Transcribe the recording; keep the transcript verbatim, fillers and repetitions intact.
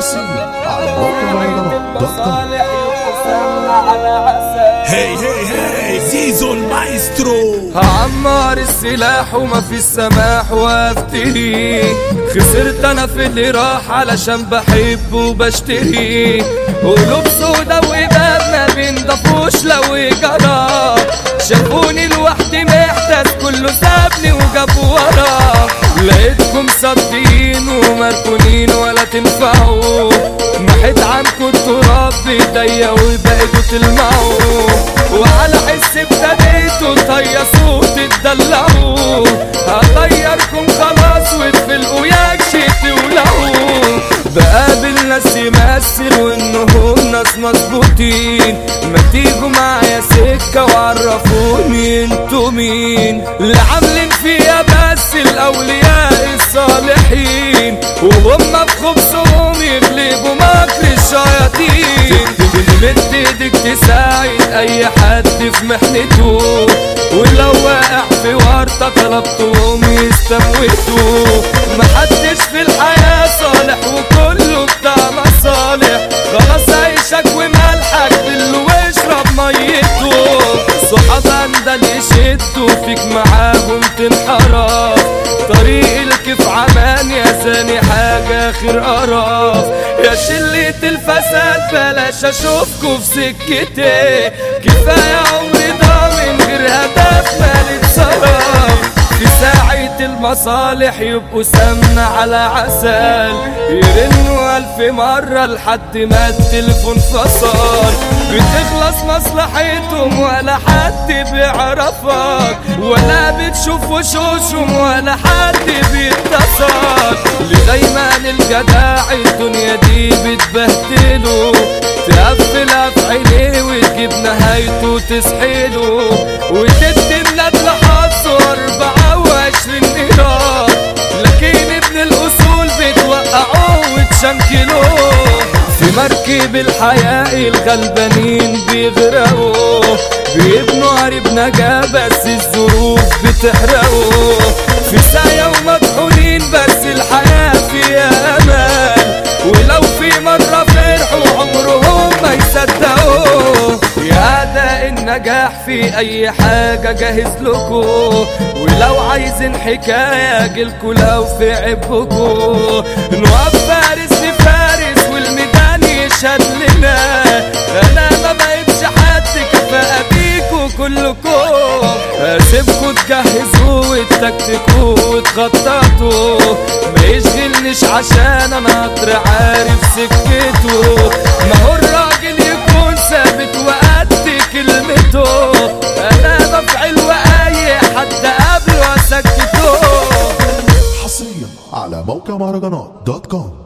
حصريا على موقع مهرجانات دوت كوم. هي هي هي زيزو المايسترو. هعمر السلاح وما في السماح وافتري، خسرت انا في اللي راح علشان بحبه وبشتري. قلوب سودا وباب ما بينضفوش لو جرى، شافوني لوحدي محتاس كله سابني وجاب ورا. لقيتكم صابتين ومركونين ولا تنفعوا، محيت عنكوا التراب بايديا وبقيتوا تلمعوا، وعلى حس ابتديتوا تهيصوا وتتدلعوا. هغيركم خلاص وتفلقوا ياكشي تولعوا. بقابل ناس يمثل وانهم ناس مظبوطين، ما تيجوا معايا سكة وعرفوني انتوا مين. اللي عاملين فيها بس الاولياء الصالحين، وهم بخبصهم يغلبوا مكر الشياطين. تمد ايدك تساعد اي حد في محنته، ولو واقع في ورطة طلبتهم يستموتوا. محدش في الحياة صالح وكله بتاع مصالح، خلاص عيشك وملحك بالله واشرب ميته. صحاب عندل يشدوا فيك معاهم تنحرف، طريق الكيف عمان يا ثاني حاجة خير قرف. يا شلة الفساد بلاش اشوفكوا في سكتي، كفاية عمري ده من غير هدف مالي اتصرف. في ساعة المصالح يبقوا سمنة على عسل، يرنوا ألف مرة لحد ما التليفون فصل. بتخلص مصلحتهم ولا حد بيعرفك، ولا بتشوف وشوشهم ولا حد بيتصل. دايما الجداع الدنيا دي بتبهدله، تقفلها في عينيه وتجيب نهايته تسحله، وتدي بلاد لحظه أربعة وعشرين قيراط. لكن ابن الأصول بتوقعوه وتشنكلوه. في مركب الحياة الغلبانين بيغرقوا، بيبنوا قريب نجاة بس الظروف بتحرقوا. في ساية ومطحونين بس الحياة فيها أمان، ولو في مرة فرحوا عمرهم ما يصدقوا. يا أداء النجاح في أي حاجة جاهز لكم، ولو عايزين حكاية جيلكوا لو في عبكوا. نوقف فارس لفارس والميدان يشهد لنا، أنا ما بقيتش حد كفاءة بيكوا كلكوا. هسيبكوا تجهزوا وتكتكوا وتخططوا، ما يشغلنيش عشان انا قطر عارف سكته. ما هو الراجل يكون ثابت وقد كلمته، انا بفعل واي حد قبله اسكته. حصريا على موقع مهرجانات دوت كوم.